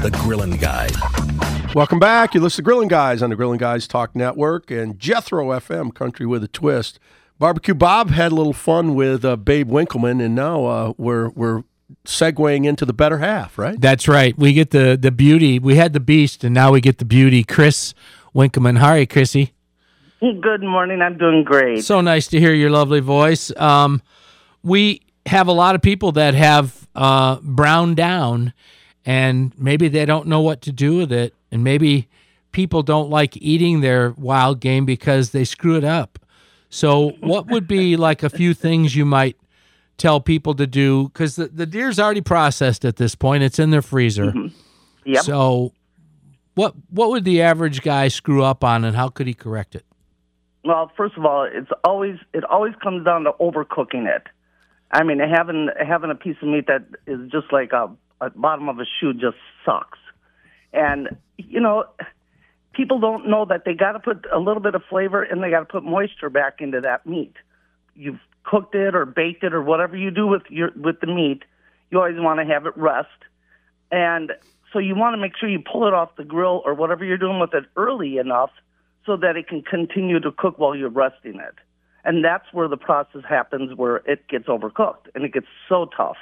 The Grillin' Guys. Welcome back. You listen to Grillin' Guys on the Grillin' Guys Talk Network and Jethro FM, Country with a Twist. Barbecue Bob had a little fun with Babe Winkleman, and now we're segueing into the better half, right? That's right. We get the beauty. We had the beast, and now we get the beauty. Chris Winkleman. How are you, Chrissy? Good morning. I'm doing great. So nice to hear your lovely voice. We have a lot of people that have browned down, and maybe they don't know what to do with it, and maybe people don't like eating their wild game because they screw it up. So what would be like a few things you might tell people to do? Because the deer's already processed at this point. It's in their freezer. Mm-hmm. Yep. So what would the average guy screw up on, and how could he correct it? Well, first of all, it always comes down to overcooking it. I mean, having a piece of meat that is just like a bottom of a shoe just sucks. And, people don't know that they got to put a little bit of flavor and they got to put moisture back into that meat. You've cooked it or baked it or whatever you do with the meat, you always want to have it rest. And so you want to make sure you pull it off the grill or whatever you're doing with it early enough so that it can continue to cook while you're resting it. And that's where the process happens, where it gets overcooked and it gets so tough.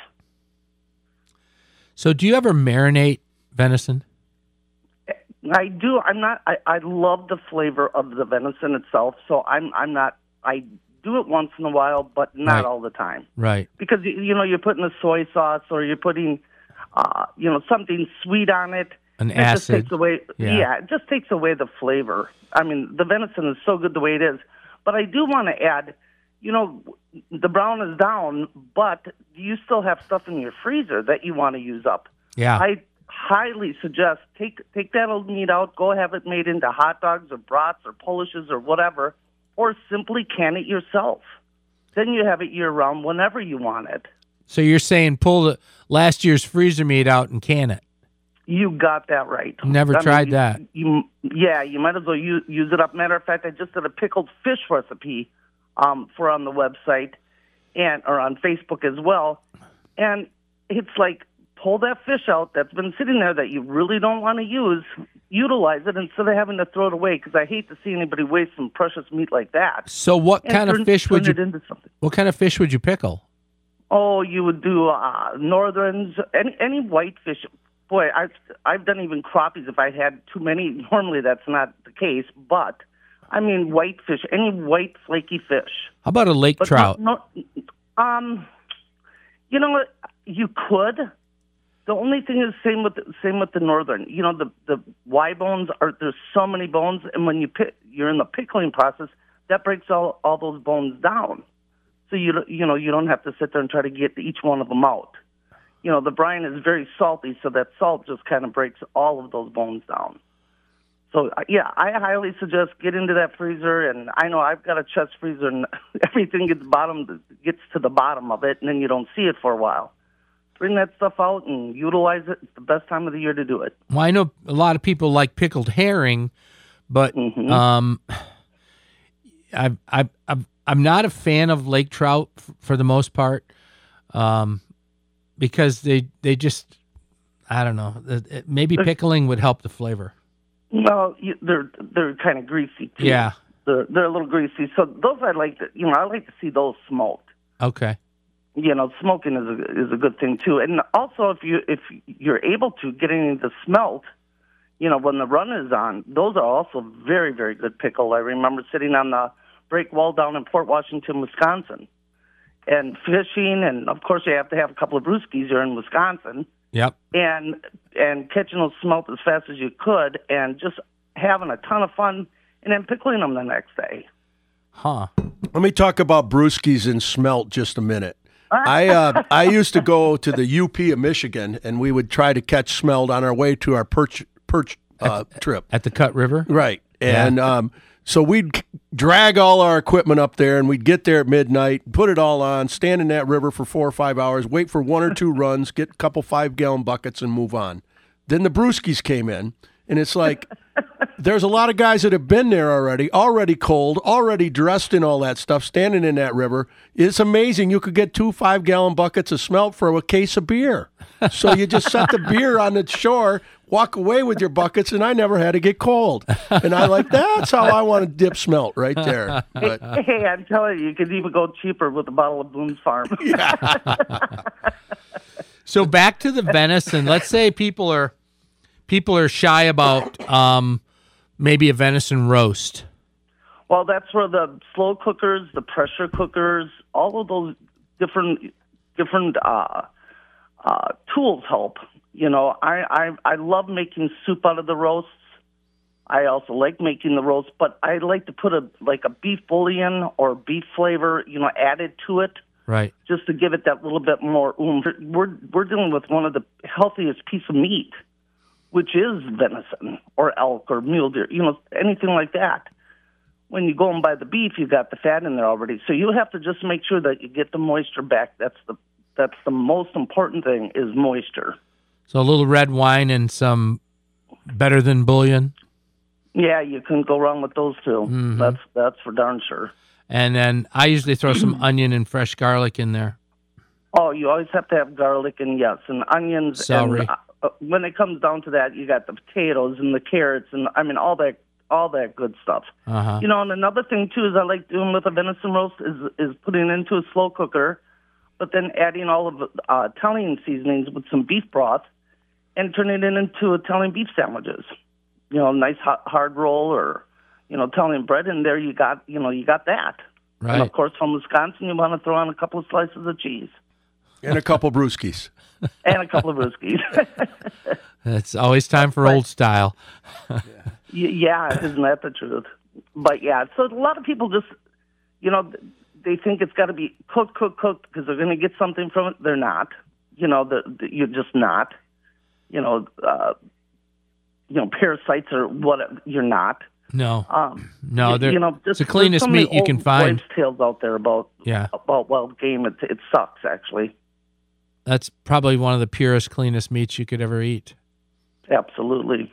So do you ever marinate venison? I do. I love the flavor of the venison itself, so I'm not. I do it once in a while, but not all the time. Right. Because you're putting a soy sauce or you're putting, something sweet on it. An it acid. Just takes away. Yeah, it just takes away the flavor. I mean, the venison is so good the way it is, but I do want to add. The brown is down, but you still have stuff in your freezer that you want to use up. Yeah. I highly suggest take that old meat out, go have it made into hot dogs or brats or polishes or whatever, or simply can it yourself. Then you have it year-round whenever you want it. So you're saying pull the last year's freezer meat out and can it? You got that right. Never tried that. You might as well use it up. Matter of fact, I just did a pickled fish recipe for on the website or on Facebook as well. And it's like, pull that fish out that's been sitting there that you really don't want to use, utilize it instead of having to throw it away, because I hate to see anybody waste some precious meat like that. So what kind of fish would you pickle? Oh, you would do northerns, any white fish. Boy, I've done even crappies if I had too many. Normally that's not the case, but I mean white fish, any white flaky fish. How about a lake trout? You know what? You could. The only thing is same with the northern. The Y bones there's so many bones, and when you're in the pickling process, that breaks all those bones down. So you don't have to sit there and try to get each one of them out. The brine is very salty, so that salt just kind of breaks all of those bones down. So yeah, I highly suggest get into that freezer, and I know I've got a chest freezer, and everything gets to the bottom of it, and then you don't see it for a while. Bring that stuff out and utilize it. It's the best time of the year to do it. Well, I know a lot of people like pickled herring, but I'm not a fan of lake trout for the most part, because they just, I don't know. Maybe pickling would help the flavor. Well, they're kind of greasy too. Yeah, they're a little greasy. So those I like to see those smoked. Okay. Smoking is a good thing too, and also if you're able to get into the smelt, when the run is on, those are also very, very good pickle. I remember sitting on the break wall down in Port Washington, Wisconsin, and fishing, and of course you have to have a couple of brewskis. You're in Wisconsin. Yep. And catching those smelt as fast as you could, and just having a ton of fun, and then pickling them the next day. Huh. Let me talk about brewskis and smelt just a minute. I used to go to the UP of Michigan, and we would try to catch smelt on our way to our perch trip at the Cut River. Right, and so we'd drag all our equipment up there, and we'd get there at midnight, put it all on, stand in that river for 4 or 5 hours, wait for 1 or 2 runs, get a couple 5-gallon buckets, and move on. Then the brewskis came in, and it's like there's a lot of guys that have been there already cold, already dressed in all that stuff, standing in that river. It's amazing. You could get 2 5-gallon buckets of smelt for a case of beer. So you just set the beer on the shore, walk away with your buckets, and I never had to get cold. And that's how I want to dip smelt right there. But, Hey, I'm telling you could even go cheaper with a bottle of Boone's Farm. So back to the venison. Let's say people are shy about maybe a venison roast. Well, that's where the slow cookers, the pressure cookers, all of those different tools help. You know, I love making soup out of the roasts. I also like making the roast, but I like to put a beef bouillon or beef flavor, added to it. Right. Just to give it that little bit more oomph. We're dealing with one of the healthiest piece of meat, which is venison or elk or mule deer, anything like that. When you go and buy the beef, you got the fat in there already. So you have to just make sure that you get the moisture back. That's the most important thing is moisture. So a little red wine and some better than bouillon. Yeah, you couldn't go wrong with those two. Mm-hmm. That's for darn sure. And then I usually throw some onion and fresh garlic in there. Oh, you always have to have garlic and onions. Celery. And when it comes down to that, you got the potatoes and the carrots and all that good stuff. Uh-huh. And another thing too is I like doing with a venison roast is putting it into a slow cooker, but then adding all of the Italian seasonings with some beef broth and turning it into Italian beef sandwiches. Nice hard roll or Italian bread in there. You got that. Right. And of course, from Wisconsin, you want to throw on a couple of slices of cheese and a couple brewskis. and a couple of brewskis. It's always time for old style. Yeah, isn't that the truth? But yeah, so a lot of people just, they think it's got to be cooked because they're going to get something from it. They're not. You're just not. Parasites or what? You're not. No. No, it's the there's cleanest so many meat you can old find. wives' tales out there about wild game. It sucks, actually. That's probably one of the purest, cleanest meats you could ever eat. Absolutely.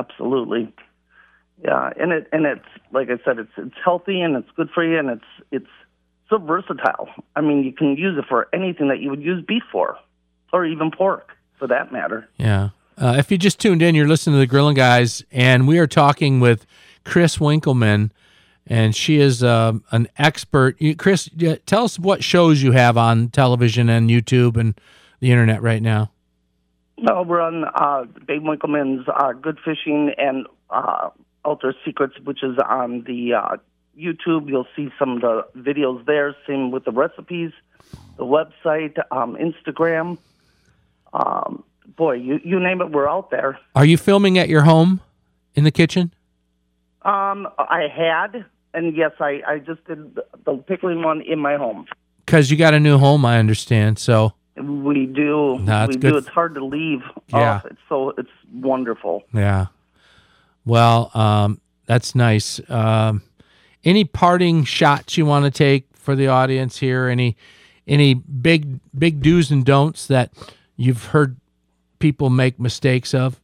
Yeah, and it's like I said, it's healthy and it's good for you, and it's so versatile. I mean, you can use it for anything that you would use beef for, or even pork, for that matter. Yeah. If you just tuned in, you're listening to the Grillin' Guys, and we are talking with Chris Winkleman, and she is an expert. Chris, tell us what shows you have on television and YouTube and the internet right now. Well, we're on Babe Winkleman's Good Fishing and Outdoor Secrets, which is on the YouTube. You'll see some of the videos there. Same with the recipes, the website, Instagram. Boy, you name it, we're out there. Are you filming at your home in the kitchen? I had, and yes, I just did the pickling one in my home. Because you got a new home, I understand. So we do. No, we good. do. It's hard to leave. Yeah. It's wonderful. Yeah. Well, that's nice. Any parting shots you want to take for the audience here? Any big do's and don'ts that you've heard people make mistakes of?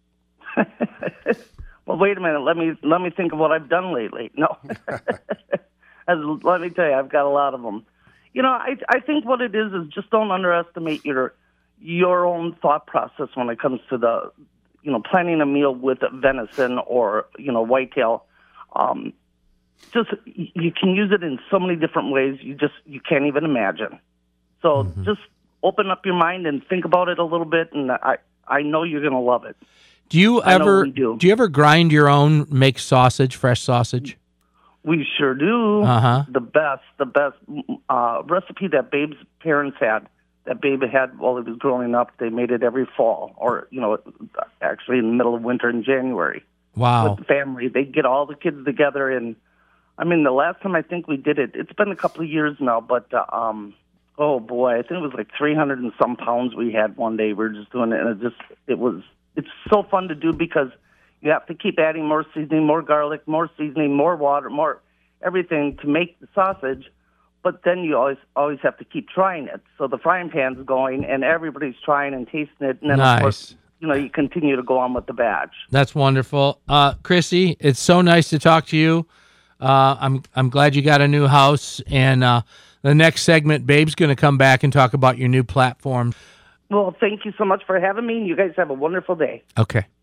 Well, wait a minute. Let me think of what I've done lately. No, let me tell you, I've got a lot of them. I think what it is just don't underestimate your own thought process when it comes to the planning a meal with venison or whitetail. Just you can use it in so many different ways you can't even imagine. So just open up your mind and think about it a little bit, and I know you're going to love it. Do you ever grind your own, make sausage, fresh sausage? We sure do. Uh-huh. The best recipe that Babe's parents had, that Babe had while he was growing up. They made it every fall, or actually in the middle of winter in January. Wow. With the family, they'd get all the kids together, and I mean, the last time I think we did it, it's been a couple of years now, but oh boy, I think it was like 300 and some pounds we had one day. We were just doing it, and it's so fun to do because you have to keep adding more seasoning, more garlic, more seasoning, more water, more everything to make the sausage. But then you always have to keep trying it. So the frying pan's going, and everybody's trying and tasting it. And then, nice. Of course, you continue to go on with the batch. That's wonderful. Chrissy, it's so nice to talk to you. I'm glad you got a new house. And the next segment, Babe's going to come back and talk about your new platform. Well, thank you so much for having me. You guys have a wonderful day. Okay.